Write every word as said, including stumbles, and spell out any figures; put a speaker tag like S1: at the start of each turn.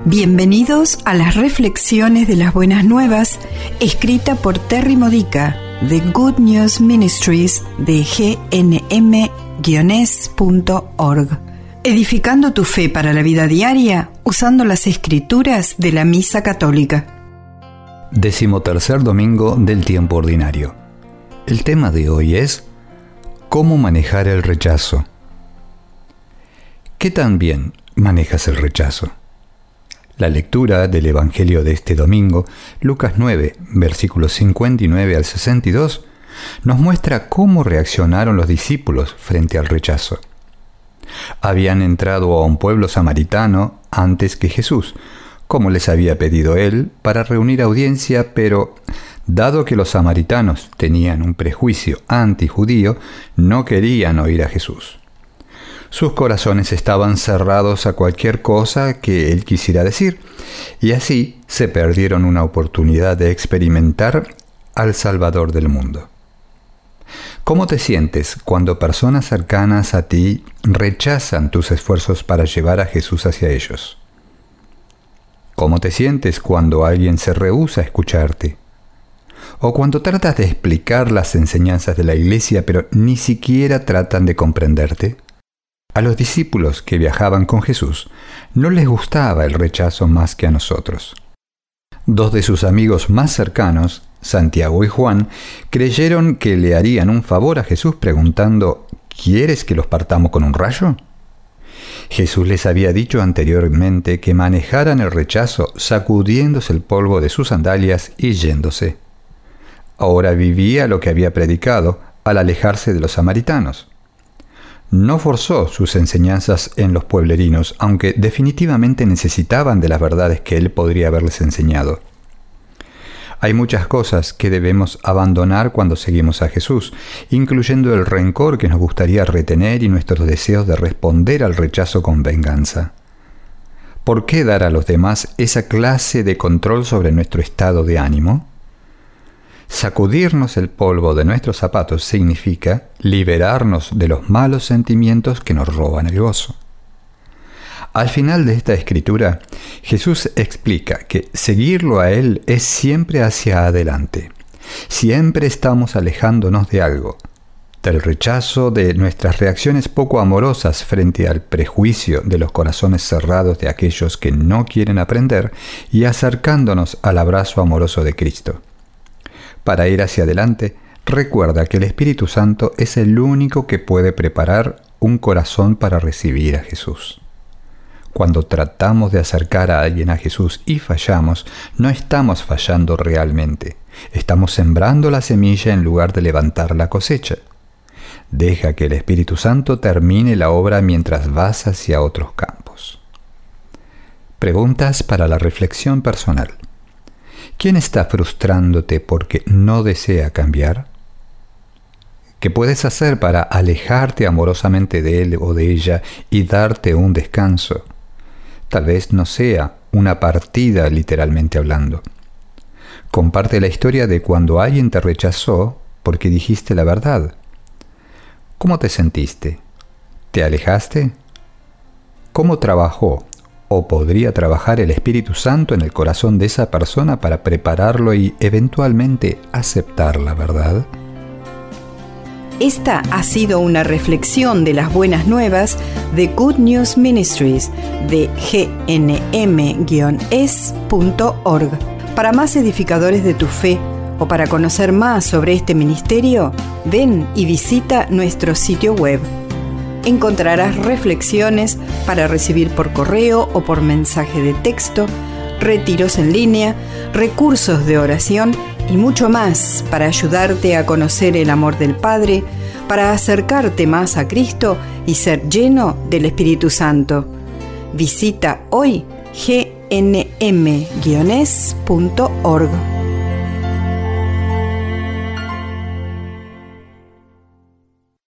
S1: Bienvenidos a las reflexiones de las buenas nuevas, escrita por Terry Modica, de Good News Ministries de G N M S punto org. Edificando tu fe para la vida diaria, usando las escrituras de la Misa Católica.
S2: Decimotercer domingo del tiempo ordinario. El tema de hoy es ¿cómo manejar el rechazo? ¿Qué tan bien manejas el rechazo? La lectura del Evangelio de este domingo, Lucas nueve, versículos cincuenta y nueve al sesenta y dos, nos muestra cómo reaccionaron los discípulos frente al rechazo. Habían entrado a un pueblo samaritano antes que Jesús, como les había pedido él, para reunir audiencia, pero dado que los samaritanos tenían un prejuicio antijudío, no querían oír a Jesús. Sus corazones estaban cerrados a cualquier cosa que él quisiera decir, y así se perdieron una oportunidad de experimentar al Salvador del mundo. ¿Cómo te sientes cuando personas cercanas a ti rechazan tus esfuerzos para llevar a Jesús hacia ellos? ¿Cómo te sientes cuando alguien se rehúsa a escucharte? O cuando tratas de explicar las enseñanzas de la Iglesia, pero ni siquiera tratan de comprenderte. A los discípulos que viajaban con Jesús no les gustaba el rechazo más que a nosotros. Dos de sus amigos más cercanos, Santiago y Juan, creyeron que le harían un favor a Jesús preguntando: ¿quieres que los partamos con un rayo? Jesús les había dicho anteriormente que manejaran el rechazo sacudiéndose el polvo de sus sandalias y yéndose. Ahora vivía lo que había predicado al alejarse de los samaritanos. No forzó sus enseñanzas en los pueblerinos, aunque definitivamente necesitaban de las verdades que él podría haberles enseñado. Hay muchas cosas que debemos abandonar cuando seguimos a Jesús, incluyendo el rencor que nos gustaría retener y nuestros deseos de responder al rechazo con venganza. ¿Por qué dar a los demás esa clase de control sobre nuestro estado de ánimo? Sacudirnos el polvo de nuestros zapatos significa liberarnos de los malos sentimientos que nos roban el gozo. Al final de esta escritura, Jesús explica que seguirlo a Él es siempre hacia adelante. Siempre estamos alejándonos de algo, del rechazo de nuestras reacciones poco amorosas frente al prejuicio de los corazones cerrados de aquellos que no quieren aprender y acercándonos al abrazo amoroso de Cristo. Para ir hacia adelante, recuerda que el Espíritu Santo es el único que puede preparar un corazón para recibir a Jesús. Cuando tratamos de acercar a alguien a Jesús y fallamos, no estamos fallando realmente. Estamos sembrando la semilla en lugar de levantar la cosecha. Deja que el Espíritu Santo termine la obra mientras vas hacia otros campos. Preguntas para la reflexión personal. ¿Quién está frustrándote porque no desea cambiar? ¿Qué puedes hacer para alejarte amorosamente de él o de ella y darte un descanso? Tal vez no sea una partida literalmente hablando. Comparte la historia de cuando alguien te rechazó porque dijiste la verdad. ¿Cómo te sentiste? ¿Te alejaste? ¿Cómo trabajó o podría trabajar el Espíritu Santo en el corazón de esa persona para prepararlo y eventualmente aceptar la verdad?
S1: Esta ha sido una reflexión de las buenas nuevas de Good News Ministries de G N M S punto org. Para más edificadores de tu fe o para conocer más sobre este ministerio, ven y visita nuestro sitio web. Encontrarás reflexiones para recibir por correo o por mensaje de texto, retiros en línea, recursos de oración y mucho más para ayudarte a conocer el amor del Padre, para acercarte más a Cristo y ser lleno del Espíritu Santo. Visita hoy G N M S punto org.